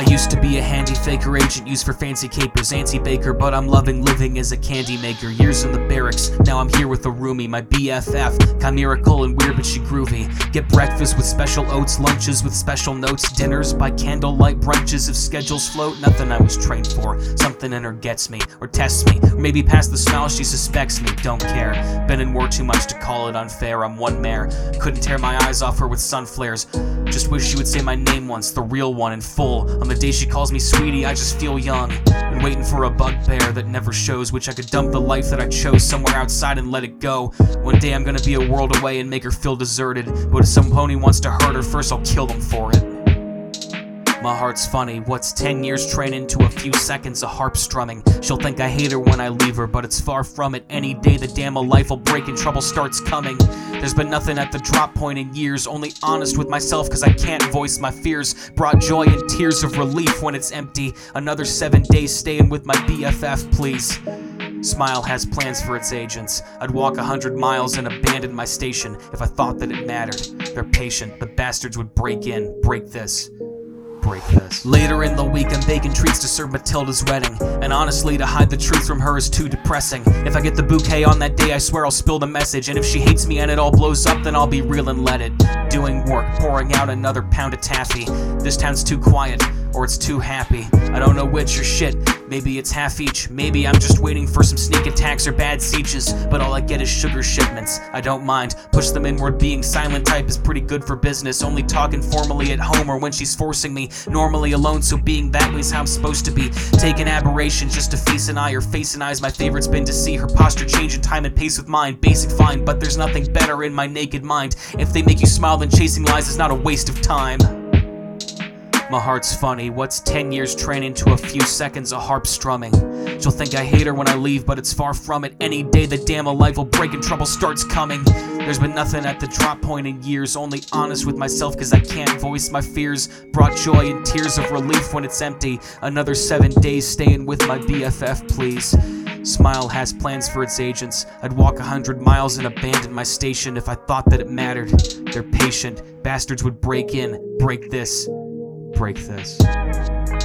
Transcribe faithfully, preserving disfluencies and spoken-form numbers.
used to be a handy faker agent used for fancy capers, anti-baker, but I'm loving living as a candy maker. Years in the barracks, now I'm here with a roomie, my B F F, chimerical and weird but she groovy. Get breakfast with special oats, lunches with special notes, dinners by candlelight, brunches if schedules float. Nothing I was trained for, something in her gets me, or tests me, or maybe past the smile she suspects me, don't care. Been in war too much to call it unfair, I'm one mare, couldn't tear my eyes off her with sun flares. Just wish she would say my name once, the real one in full. On the day she calls me sweetie, I just feel young. Been waiting for a bugbear that never shows, which I could dump the life that I chose somewhere outside and let it go. One day I'm gonna be a world away and make her feel deserted, but if some pony wants to hurt her first, I'll kill them for it. My heart's funny, what's ten years training to a few seconds of harp strumming? She'll think I hate her when I leave her, but it's far from it. Any day the dam of life will break and trouble starts coming. There's been nothing at the drop point in years, only honest with myself cause I can't voice my fears. Brought joy and tears of relief when it's empty. Another seven days staying with my B F F, please. Smile has plans for its agents. I'd walk a hundred miles and abandon my station if I thought that it mattered. They're patient, the bastards would break in, break this. Break this. Later in the week I'm baking treats to serve Matilda's wedding, and honestly to hide the truth from her is too depressing. If I get the bouquet on that day I swear I'll spill the message, and if she hates me and it all blows up then I'll be real and let it. Doing work, pouring out another pound of taffy. This town's too quiet, or it's too happy. I don't know which or shit, maybe it's half each. Maybe I'm just waiting for some sneak attacks or bad sieges, but all I get is sugar shipments. I don't mind, push them inward, being silent type is pretty good for business. Only talking formally at home or when she's forcing me. Normally alone, so being that way's how I'm supposed to be. Taking aberration just to face an eye or face an eye's my favorite's been to see her posture change in time and pace with mine. Basic fine, but there's nothing better in my naked mind. If they make you smile then chasing lies is not a waste of time. My heart's funny, what's ten years training to a few seconds of harp strumming? She'll think I hate her when I leave, but it's far from it. Any day the dam of life will break and trouble starts coming. There's been nothing at the drop point in years, only honest with myself cause I can't voice my fears. Brought joy and tears of relief when it's empty. Another seven days staying with my B F F, please. Smile has plans for its agents. I'd walk a hundred miles and abandon my station if I thought that it mattered. They're patient, bastards would break in, break this. Break this.